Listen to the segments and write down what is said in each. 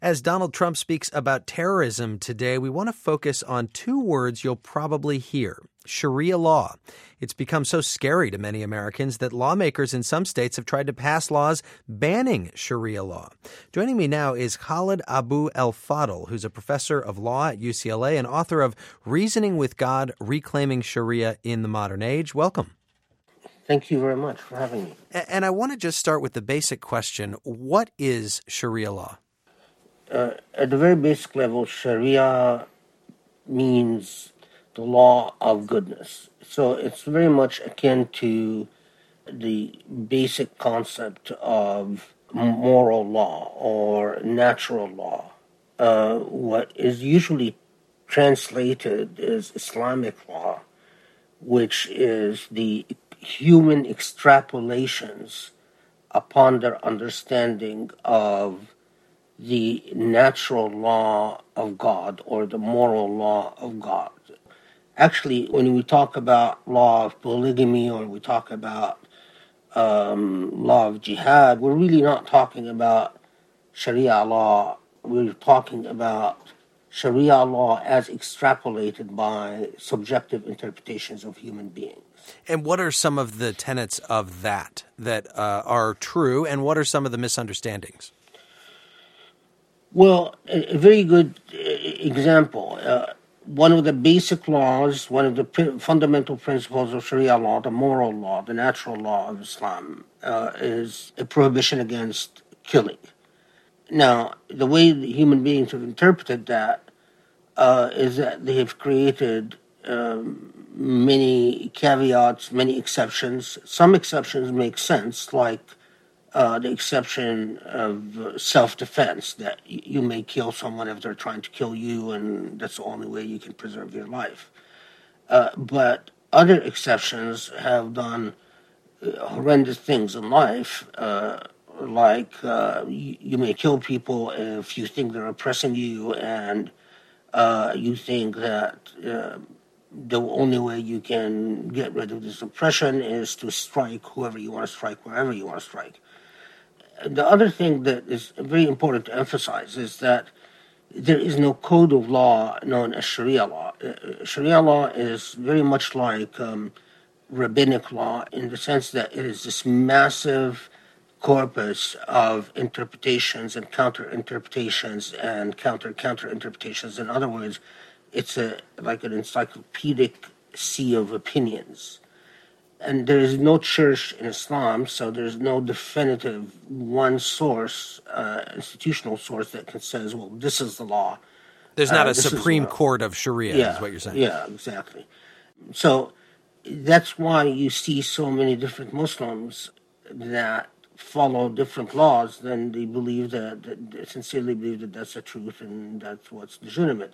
As Donald Trump speaks about terrorism today, we want to focus on two words you'll probably hear: Sharia law. It's become so scary to many Americans that lawmakers in some states have tried to pass laws banning Sharia law. Joining me now is Khalid Abu El Fadl, who's a professor of law at UCLA and author of Reasoning with God, Reclaiming Sharia in the Modern Age. Welcome. Thank you very much for having me. And I want to just start with the basic question: what is Sharia law? At the very basic level, Sharia means the law of goodness. So it's very much akin to the basic concept of moral law or natural law. What is usually translated as Islamic law, which is the human extrapolations upon their understanding of the natural law of God or the moral law of God. Actually, when we talk about law of polygamy or we talk about law of jihad, we're really not talking about Sharia law. We're talking about Sharia law as extrapolated by subjective interpretations of human beings. And what are some of the tenets of that are true, and what are some of the misunderstandings? Well, a very good example. One of the basic laws, one of the fundamental principles of Sharia law, the moral law, the natural law of Islam, is a prohibition against killing. Now, the way the human beings have interpreted that is that they have created many caveats, many exceptions. Some exceptions make sense, like the exception of self-defense, that you may kill someone if they're trying to kill you, and that's the only way you can preserve your life. But other exceptions have done horrendous things in life, like you may kill people if you think they're oppressing you, and you think that the only way you can get rid of this oppression is to strike whoever you want to strike, wherever you want to strike. The other thing that is very important to emphasize is that there is no code of law known as Sharia law. Sharia law is very much like rabbinic law in the sense that it is this massive corpus of interpretations and counter-interpretations and counter-interpretations. In other words, it's like an encyclopedic sea of opinions. And there is no church in Islam, so there's no definitive one source, institutional source that says, well, this is the law. There's not a Supreme Court of Sharia, is what you're saying. Yeah, exactly. So that's why you see so many different Muslims that follow different laws, then they believe that sincerely believe that that's the truth and that's what's legitimate.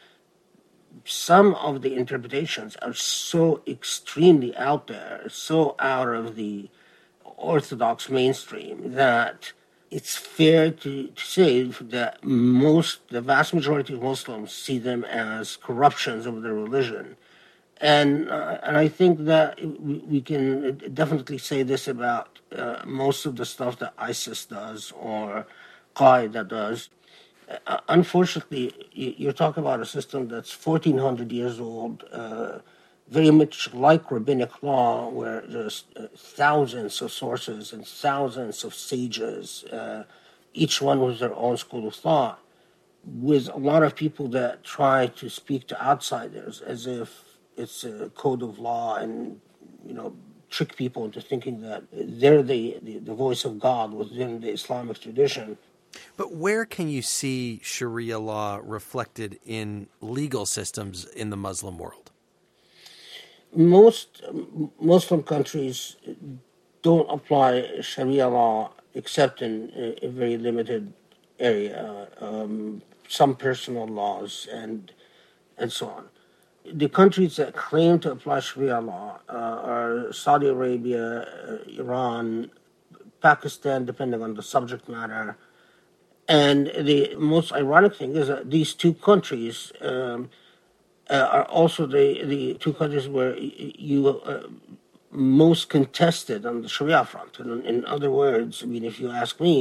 Some of the interpretations are so extremely out there, so out of the orthodox mainstream, that it's fair to say that the vast majority of Muslims see them as corruptions of their religion. And I think that we can definitely say this about most of the stuff that ISIS does or Qaeda does. Unfortunately, you're talking about a system that's 1,400 years old, very much like rabbinic law, where there's thousands of sources and thousands of sages, each one with their own school of thought, with a lot of people that try to speak to outsiders as if it's a code of law and, trick people into thinking that they're the voice of God within the Islamic tradition. But where can you see Sharia law reflected in legal systems in the Muslim world? Most Muslim countries don't apply Sharia law except in a very limited area, some personal laws and so on. The countries that claim to apply Sharia law are Saudi Arabia, Iran, Pakistan, depending on the subject matter. And the most ironic thing is that these two countries are also the two countries where you most contested on the Sharia front. In other words, if you ask me,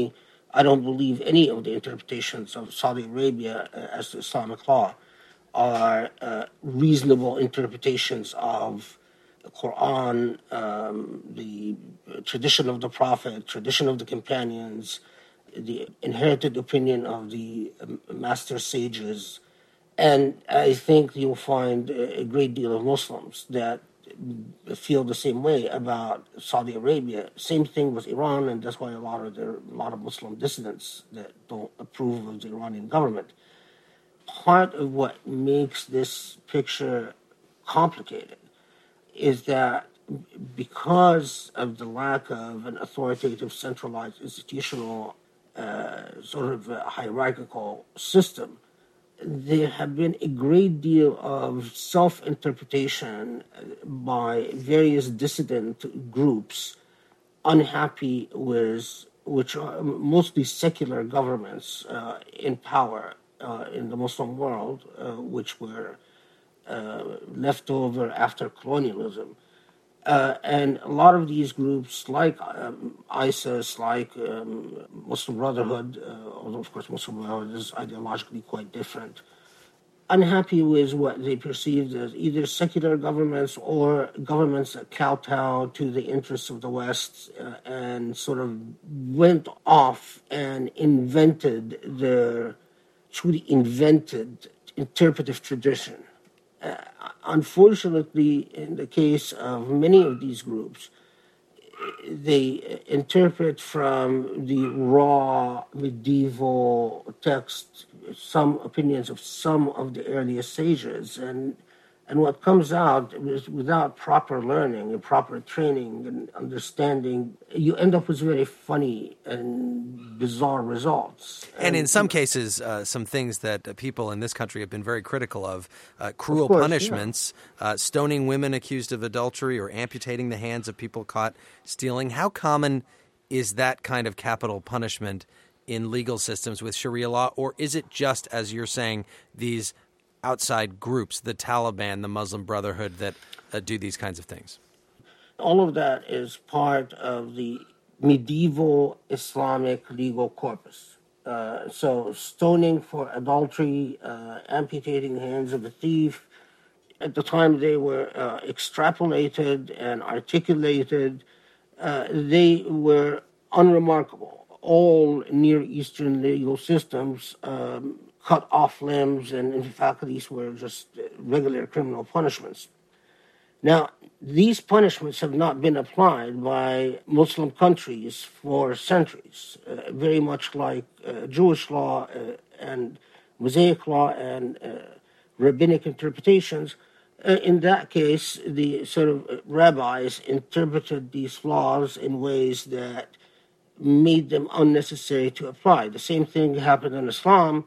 I don't believe any of the interpretations of Saudi Arabia as to Islamic law are reasonable interpretations of the Quran, the tradition of the Prophet, tradition of the companions, the inherited opinion of the master sages. And I think you'll find a great deal of Muslims that feel the same way about Saudi Arabia. Same thing with Iran, and that's why a lot of Muslim dissidents that don't approve of the Iranian government. Part of what makes this picture complicated is that because of the lack of an authoritative, centralized, institutional, sort of hierarchical system, there have been a great deal of self-interpretation by various dissident groups unhappy with, which are mostly secular governments in power in the Muslim world, which were left over after colonialism. And a lot of these groups, like ISIS, like Muslim Brotherhood, although of course Muslim Brotherhood is ideologically quite different, unhappy with what they perceived as either secular governments or governments that kowtow to the interests of the West and sort of went off and truly invented interpretive tradition. Unfortunately, in the case of many of these groups, they interpret from the raw medieval text some opinions of some of the earliest sages, and what comes out is without proper learning and proper training and understanding, you end up with very funny and bizarre results. And in some cases, some things that people in this country have been very critical of, cruel Of course, punishments, stoning women accused of adultery or amputating the hands of people caught stealing. How common is that kind of capital punishment in legal systems with Sharia law, or is it just, as you're saying, these outside groups, the Taliban, the Muslim Brotherhood, that do these kinds of things? All of that is part of the medieval Islamic legal corpus. So stoning for adultery, amputating the hands of a thief, at the time they were extrapolated and articulated, they were unremarkable. All Near Eastern legal systems cut off limbs, and in fact, these were just regular criminal punishments. Now, these punishments have not been applied by Muslim countries for centuries, very much like Jewish law and Mosaic law and rabbinic interpretations. In that case, the sort of rabbis interpreted these laws in ways that made them unnecessary to apply. The same thing happened in Islam.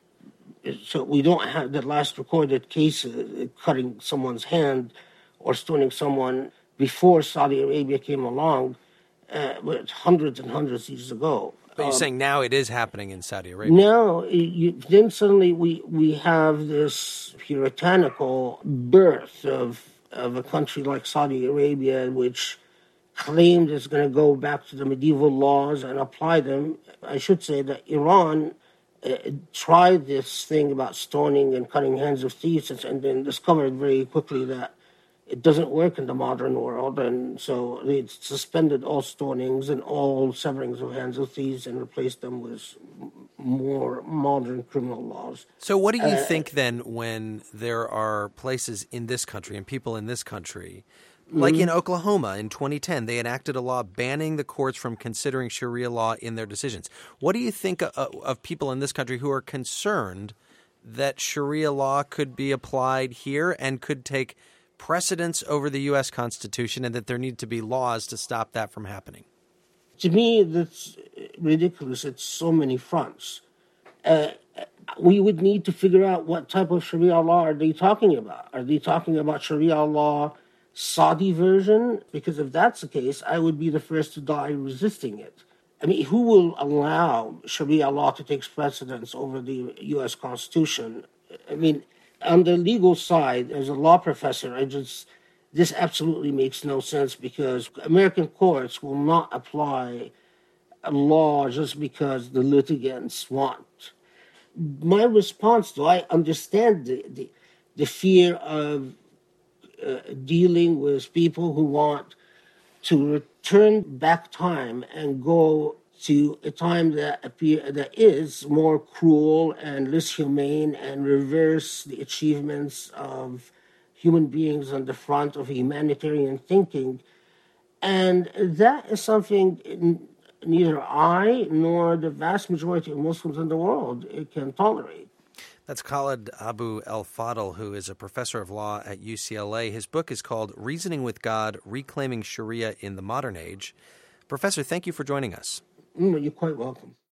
So we don't have the last recorded case cutting someone's hand or stoning someone before Saudi Arabia came along, but hundreds and hundreds of years ago. But you're saying now it is happening in Saudi Arabia? Now, then suddenly we have this puritanical birth of a country like Saudi Arabia, which claimed it's going to go back to the medieval laws and apply them. I should say that Iran tried this thing about stoning and cutting hands of thieves and then discovered very quickly that it doesn't work in the modern world, and so they suspended all stonings and all severings of hands of thieves and replaced them with more modern criminal laws. So what do you think then when there are places in this country and people in this country, like in Oklahoma in 2010, they enacted a law banning the courts from considering Sharia law in their decisions. What do you think of people in this country who are concerned that Sharia law could be applied here and could take precedence over the U.S. Constitution, and that there need to be laws to stop that from happening? To me, that's ridiculous at so many fronts. We would need to figure out what type of Sharia law are they talking about. Are they talking about Sharia law Saudi version? Because if that's the case, I would be the first to die resisting it. I mean, who will allow Sharia law to take precedence over the U.S. Constitution? I mean, on the legal side, as a law professor, this absolutely makes no sense because American courts will not apply a law just because the litigants want. My response to I understand the fear of dealing with people who want to return back time and go to a time that is more cruel and less humane and reverse the achievements of human beings on the front of humanitarian thinking. And that is something neither I nor the vast majority of Muslims in the world can tolerate. That's Khaled Abu El Fadl, who is a professor of law at UCLA. His book is called Reasoning with God, Reclaiming Sharia in the Modern Age. Professor, thank you for joining us. You're quite welcome.